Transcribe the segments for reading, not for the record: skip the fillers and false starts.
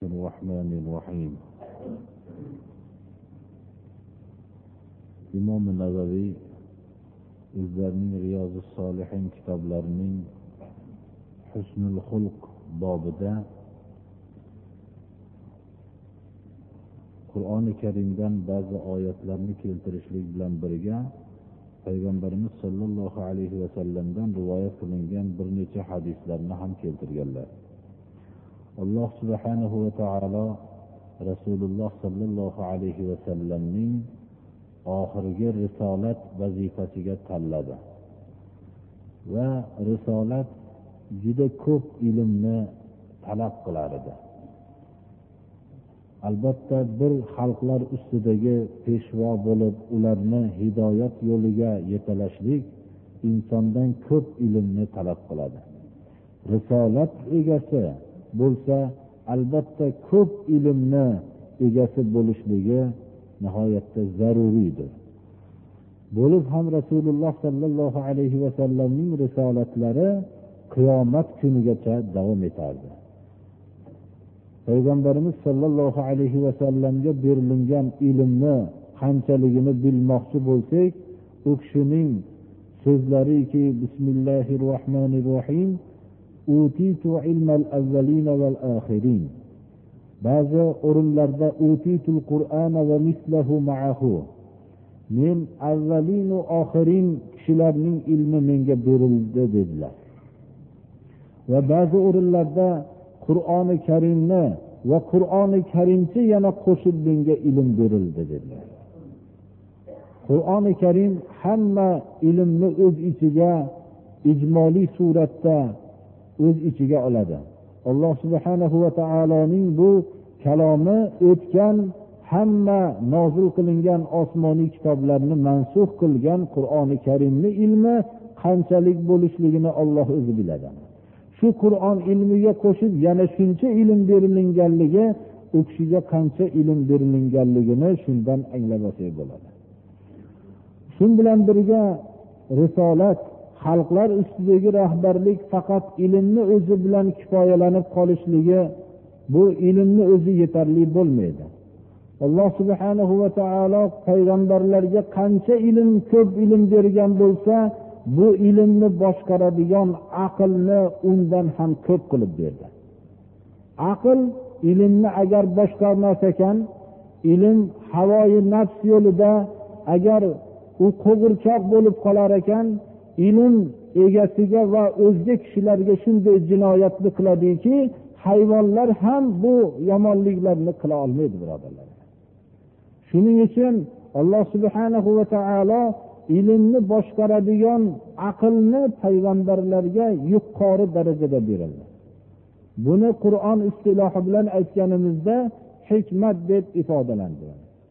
الرحمن الرحيم. İmom Navaviy o'zlarining Riyozis Solihin kitoblarining Husnul Xulq bobida Qur'oni Karimdan ba'zi oyatlarni keltirishlik bilan birga Payg'ambarimiz sollallohu alayhi va sallamdan rivoyat qilingan bir necha hadislarni ham keltirganlar. Alloh subhanahu va taolo Rasululloh sollallohu alayhi va sallamning oxirgi risolat vazifasiga tanladi. Va risolat juda ko'p ilmni talab qilar edi. Albatta bir xalqlar ustidagi peshvo bo'lib, ularni hidoyat yo'liga yetalashlik insondan ko'p ilmni talab qiladi. Risolat egasi bo'lsa, albatta ko'p ilmni egasi bo'lishligi nihoyatda zaruriydir. Bo'lib ham Rasululloh sallallohu alayhi va sallamning risolatlari qiyomat kunigacha davom etardi. Payg'ambarimiz sollallohu alayhi va sallamga berilgan ilmni qanchaligini bilmoqchi bo'lsak, u kishining so'zlariki Bismillahirrohmanirrohim utitu ilmal avvalin val axirin. Ba'zi o'rinlarda utitul Qur'ana va mislahu ma'ahu. Men avvalin va oxirin kishilarning ilmi menga berildi dedilar. Va ba'zi o'rinlarda Qur'oni Karimni va Qur'oni Karimcha yana qo'shib menga ilm berildi dedilar. Qur'oni Karim hamma ilmni o'z ichiga ijmoliy suratda o'z ichiga oladi. Alloh subhanahu va taoloning bu kalomi o'tgan hamma nozil qilingan osmoniy kitoblarni mansux qilgan Qur'oni Karimning ilmi qanchalik bo'lishligini Alloh o'zi biladi. Shu Qur'on ilmiga qo'shib yana shuncha ilm berilganligi, u kishiga qancha ilm berilganligini shundan anglab olsak bo'ladi. Shun bilan birga risolat, xalqlar ustidagi rahbarlik faqat ilmni o'zi bilan kifoyalanib qolishligi, bu ilmni o'zi yetarli bo'lmaydi. Alloh subhanahu va taolo payg'ambarlarga qancha ilm, ko'p ilm bergan bo'lsa, bu ilmni boshqaradigan aqlni undan ham ko'p qilib berdi. Aql ilmni agar boshqarmas ekan, ilm havoyi nafs yo'lida agar u qo'g'irchoq bo'lib qolar ekan, ilm egasiga va o'zga kishilarga shunday jinoyatli qiladiki, hayvonlar ham bu yomonliklarni qila olmaydi, birodarlar. Shuning uchun Alloh subhanahu va taolo ilmni boshqaradigan aqlni payg'ambarlarga yuqori darajada berildi. Buni Qur'on istilohi bilan aytganimizda hikmat deb ifodalanadi.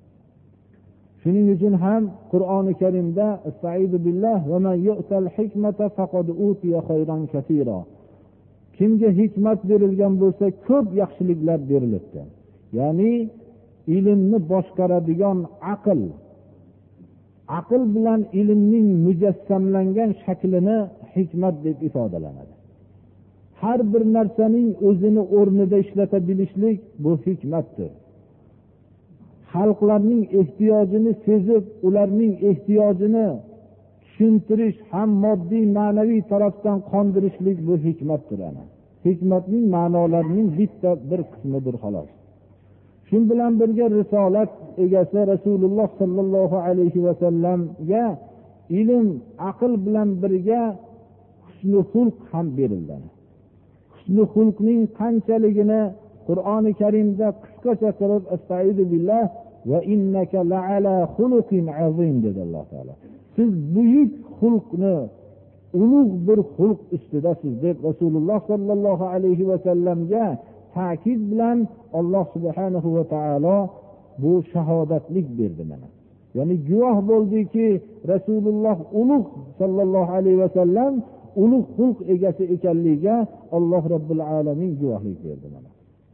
Shuning uchun ham Qur'oni Karimda Estaizu billah va man yu'tal hikmata faqad utiya khayran katira. Kimga hikmat berilgan bo'lsa, ko'p yaxshiliklar berilibdi. Ya'ni ilmni boshqaradigan aql bilan ilmning mujassamlangan shaklini hikmat deb ifodalanadi. Har bir narsaning o'zini o'rnida ishlata bilishlik bu hikmatdir. Xalqlarning ehtiyojini sezib, ularning ehtiyojini tushuntirish, ham moddiy, ma'naviy tarafdan qondirishlik bu hikmatdir. Hikmatning ma'nolarining bitta bir qismidir xolos. Shun bilan birga risolat egasi Rasululloh sallallohu alayhi va sallamga ilm, aql bilan birga husnul xulq ham berildi. Husnul xulqning qanchaligini Qur'oni Karimda qisqacha qilib Estaizu billah va innaka la'ala xuluqin azim dedi Alloh taolo. Siz buyuk xulqni, ulug' bir xulq ustidasiz deb Rasululloh sallallohu alayhi va sallamga ta'kid bilan Alloh subhanahu va taolo bu shahodatlik berdi mana. Ya'ni guvoh bo'ldiki, Rasululloh ulug' sallallohu alayhi va sallam ulug' xulq egasi ekanligiga Alloh robbil alamin guvohlik berdi mana.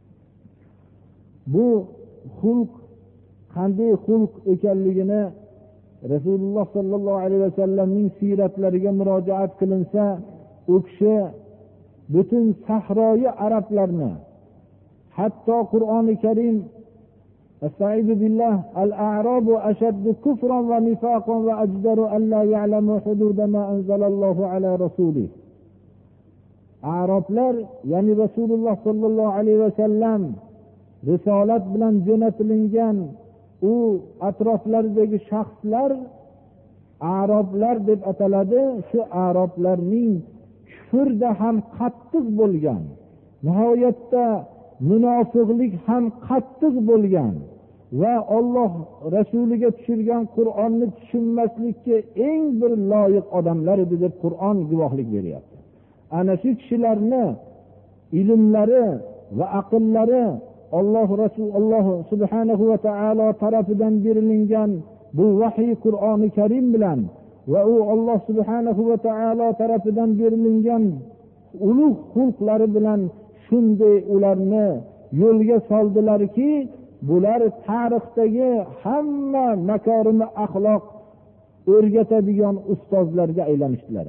Bu xulq qanday xulq ekanligini Rasululloh sallallohu alayhi va sallamning siratlariga murojaat qilinsa, u kishi butun sahroyi arablarni hatto Qur'oni Karim Estaizu billah al-a'rabu ashaddu kufran va nifaqan va ajdaru an la ya'lamu hududa ma anzalallohu ala rasulih. Arablar, ya'ni Rasululloh sallallohu alayhi va sallam risolat bilan jo'natilingan u atroflaridagi shaxslar arablar deb ataladi. Shu arablarning kufrda ham qattiq bo'lgan, nihoyatda munofiqlik ham qattiq bo'lgan va Alloh rasuliga tushirgan Qur'onni tushunmaslikka eng bir loyiq odamlar edi deb Qur'on guvohlik beryapti. Ana shu kishilarni ilmlari va aqllari Alloh subhanahu va taolo tarafidan berilingan bu vahiy Qur'oni Karim bilan va u Alloh subhanahu va taolo tarafidan berilingan ulug' xulqlari bilan shunday ularni yo'lga soldilarki, bular tarixdagi hamma makorimi axloq o'rgatadigan ustozlarga aylanishdilar.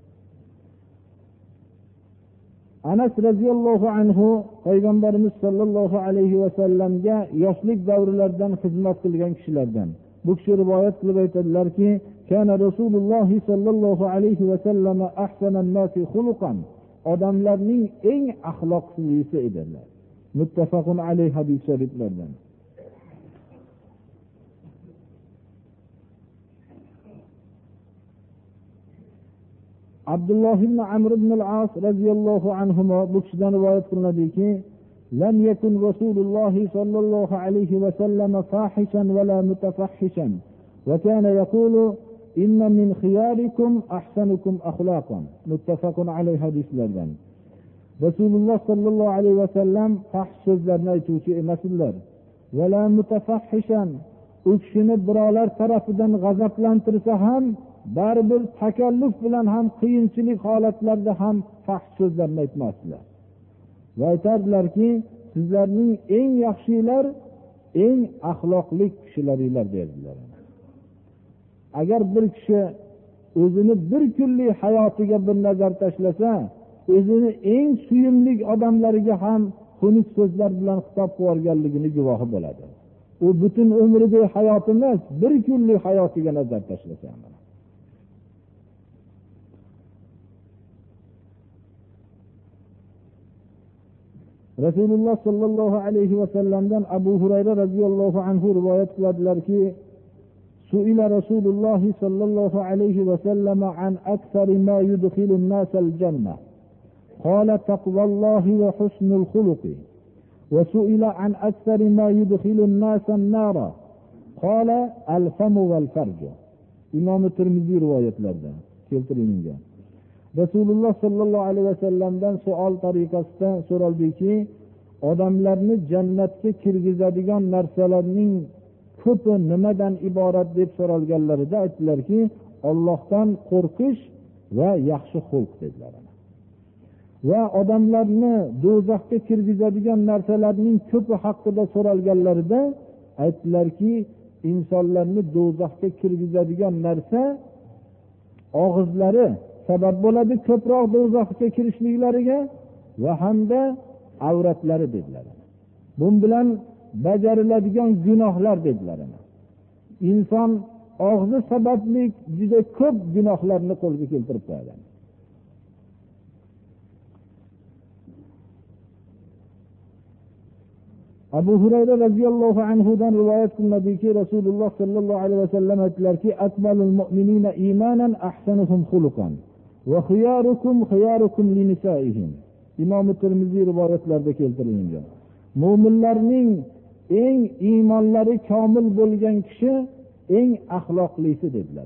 Anas radhiyallohu anhu payg'ambarimiz sollallohu alayhi va sallamga yoshlik davrlaridan xizmat qilgan kishilardan. Bu kishi rivoyat qilib aytadilarki, kana Rasululloh sollallohu alayhi va sallam ahsanan nasi xuluqan, odamlarning eng axloqlisi edilar. Muttafaqun alayhi hadis shariflardan. Abdulloh ibn Amr ibn al-As radhiyallohu anhuma bu kishidan rivoyat qilinadiki, lam yakun Rasululloh sallallohu alayhi va sallam fahishan va la mutafahhishan va kana yaqulu inna min khiyarikum ahsanukum akhlaqan. Muttafaqun alayhi hadislardan. Rasululloh sallallohu alayhi va sallam fahsh so'zlarni aytuvchi emasdilar. Va la mutafahhishan, u kishini birovlar tarafidan g'azablantirsa ham baribir takalluf bilan ham qiyinchilik holatlarda ham fahsh so'zlarni aytmasdilar. Va aytardilarki, sizlarning eng yaxshilar eng axloqli kishilaringlar dedilar. Agar bir kishi o'zini bir kunlik hayotiga bir nazar tashlasa, o'zini eng suyimli odamlariga ham xunuk so'zlar bilan xitob qilganligini guvohi bo'ladi. U butun umridagi hayoti emas, bir kunlik hayotiga nazar tashlasa. Rasululloh sallallohu alayhi va sallamdan Abu Hurayra radhiyallohu anhu rivoyat qiladilarki, su'ila Rasululloh sallallohu alayhi va sallam an aktsari ma yudkhilu an-nas al-jannah. Qala taqwallahi wa husnul khuluqi. Wa su'ila an aktsari ma yudkhilu an-nas an-nara. Qala al-famu wal-farj. Imom Tirmiziy rivoyatlarida keltirilgan. Rasululloh sallallohu alayhi va sallamdan savol tariqasida so'raldiki, odamlarni jannatga kirgizadigan narsalarning ko'pi nimadan iborat deb so'ralganlarida aytdilarki, Allohdan qo'rqish va yaxshi xulq dedilar. Va odamlarni do'zaxga kirgizadigan narsalarning ko'pi haqida so'ralganlarida aytdilarki, insonlarni do'zaxga kirgizadigan narsa og'izlari sabab bo'ladi ko'proq do'zaxga kirishliklariga va hamda avratlari dedilar. Bu bilan bajariladigan gunohlar dedilar. Inson og'zi sababli juda ko'p gunohlarni qo'lga keltirib qo'yadi. Abu Hurayra radhiyallohu anhu dan rivoyat qilinadiki, Rasululloh sallallohu alayhi vasallam aytdilarki, akmalul mu'minina imanan ahsanuhum xuluqan va khiyarukum li nisaihim. Imom Tirmiziy rivoyatlarida keltirilgan. Mu'minlarning eng iymonlari komil bo'lgan kishi eng axloqlisi dedilar.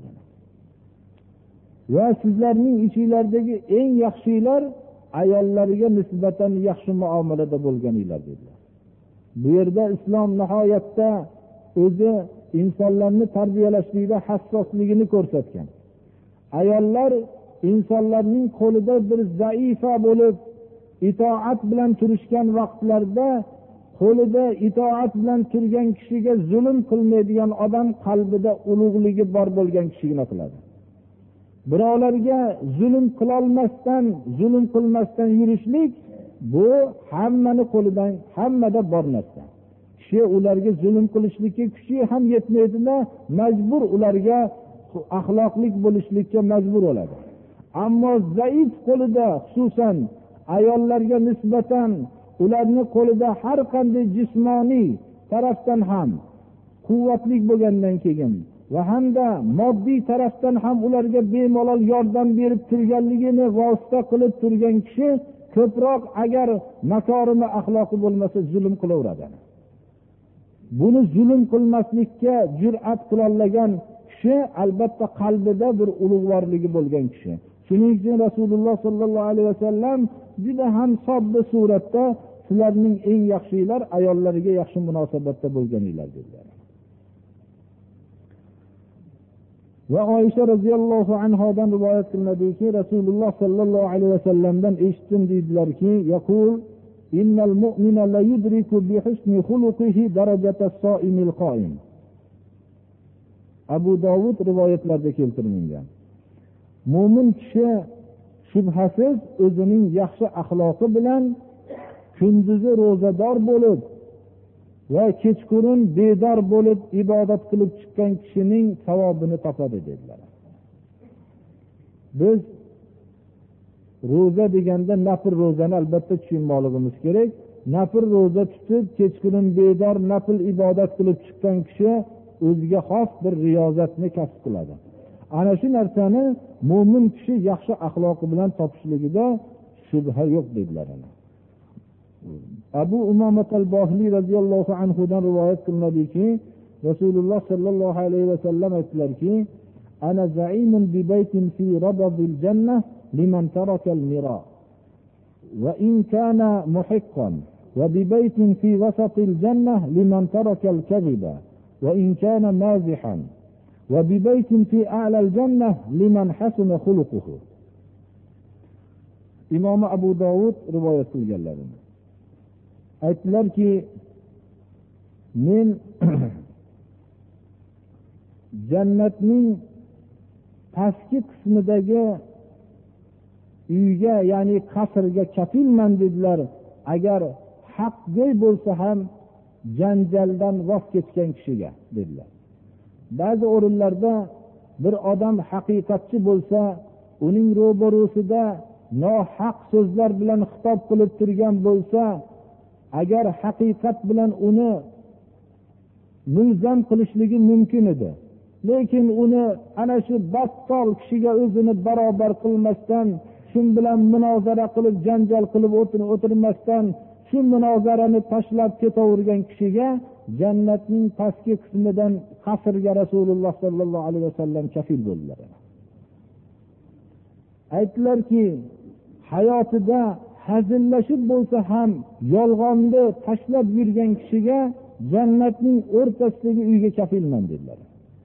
Va sizlarning ichinglardagi eng yaxshilar ayollariga nisbatan yaxshi muomalada bo'lganinglar dedilar. Bu yerda islom nihoyatda o'zi insonlarni tarbiyalashlikda hassosligini ko'rsatgan. Ayollar insonlarning qo'lida bir zaifa bo'lib itoat bilan turishgan vaqtlarda qo'lida itoat bilan turgan kishiga zulm qilmaydigan odam qalbida ulug'ligi bor bo'lgan kishigina qiladi. Birovlarga zulm qilolmasdan, zulm qilmasdan yurishlik bu hammani qo'lidan, hammada bor narsa. Kishi ularga zulm qilishlikka kuchi ham yetmaydi-da, majbur ularga axloqlik bo'lishlikka majbur bo'ladi. Ammo zaif qo'lida, xususan ayollarga nisbatan ularni qo'lida har qanday jismoniy tarafdan ham quvvatli bo'lgandan keyin va hamda moddiy tarafdan ham ularga bemalol yordam berib turganligini vosita qilib turgan kishi ko'proq agar makorimi axloqi bo'lmasa zulm qilaveradi. Buni zulm qilmaslikka jur'at qilolgan kishi albatta qalbida bir ulug'vorligi bo'lgan kishi. Shuning uchun Rasululloh sollallohu alayhi vasallam juda ham sodda suratda sizlarning eng yaxshilar ayollariga yaxshi munosabatda bo'lganinglar dedilar. Va Oysha radhiyallohu anhodan rivoyat qilinadiki, Rasululloh sollallohu alayhi vasallamdan eshitdim dedilarki, yaqul innal mu'mina la yudriku bi husni xuluqihi darajata as-so'imil qo'im. Abu Dovud rivoyatlarida keltirilgan. Mo'min kishi shubhasiz o'zining yaxshi axloqi bilan kunduzi ro'zador bo'lib va kechqurun bedor bo'lib ibodat qilib chiqqan kishining savobini topadi dedilar. Biz ro'za deganda nafl ro'zani albatta tushunmoqligimiz kerak. Nafl ro'za tutib kechqurun bedor nafl ibodat qilib chiqqan kishi o'ziga xos bir riyozatni kasb qiladi. Ana shu narsani mo'min kishi yaxshi axloqi bilan topishligida shubha yo'q dedilar. Abu Umamat al-Bahili radhiyallohu anhu dan rivoyat qilinadiki, Rasululloh sallallohu alayhi vasallam aytdilarki, ana za'imun bi baytin fi rabadil jannah liman taraka al-mira wa in kana muhiqqan wa bi baytin fi wasatil jannah liman taraka al-kadhiba wa in kana mazihan wa bi baytin fi a'la al-jannah liman hasuna khuluquhu. Imom Abu Dovud rivoyat qilganlar. Aytdilarki, men jannatning pastki qismidagi uyga, ya'ni qasrga kafilman dedilar. Agar haqgo'y bo'lsa ham janjaldan voz kechgan kishiga dedilar. Ba'zi o'rinlarda bir odam haqiqatchi bo'lsa, uning ro'barusida nohaq so'zlar bilan xitob qilib turgan bo'lsa, agar haqiqat bilan uni mulzam qilishligi mumkin edi. Lekin uni ana shu battol kishiga o'zini barobar qilmasdan, shu bilan munozara qilib janjal qilib o'tirmasdan, shu munozarani tashlab ketavergan kishiga jannatning pastki qismidan qasrga Rasululloh sollallohu alayhi vasallam kafil bo'ldilar. Aytdilarki, hayotida hazillashib bo'lsa ham yolg'onni tashlab yurgan kishiga jannatning o'rtasidagi uyga kafilman dedilar.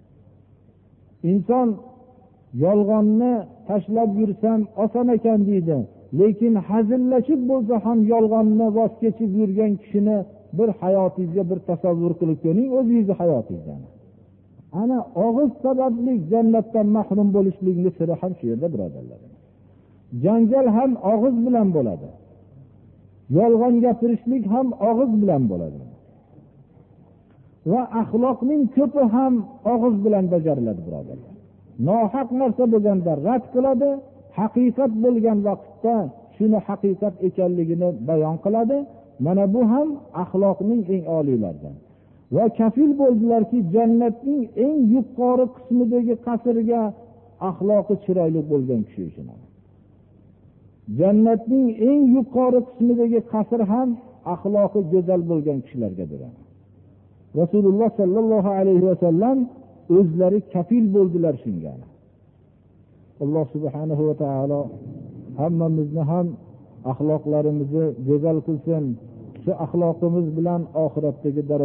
Inson yolg'onni tashlab yursam oson ekan deydi, lekin hazillashib bo'lsa ham yolg'onni voz kechib yurgan kishini bir hayotingizga bir tasavvur qilib ko'ring, o'zingizni hayotingizdan. Ana og'iz sababli jannatdan mahrum bo'lishlikning siri ham shu yerda, birodarlar. Janjal ham og'iz bilan bo'ladi. Yolg'on gapirishlik ham og'iz bilan bo'ladi. Va axloqning ko'pi ham og'iz bilan bajariladi, birodarlar. Nohaq narsa bo'lganda rad qiladi, haqiqat bo'lgan vaqtda shuni haqiqat ekanligini bayon qiladi. Mana bu ham axloqning eng oliylaridan. Va kafil bo'ldilarki, jannatning eng yuqori qismidagi qasrga axloqi chiroyli bo'lgan kishi uchun. Jannatning eng yuqori qismidagi qasr ham axloqi go'zal bo'lgan kishilarga beradi. Rasululloh sallallohu alayhi vasallam o'zlari kafil bo'ldilar shunga. Alloh subhanahu va taolo hammamizni ham axloqlarimizni go'zal qilsin. Shu axloqimiz bilan oxiratdagi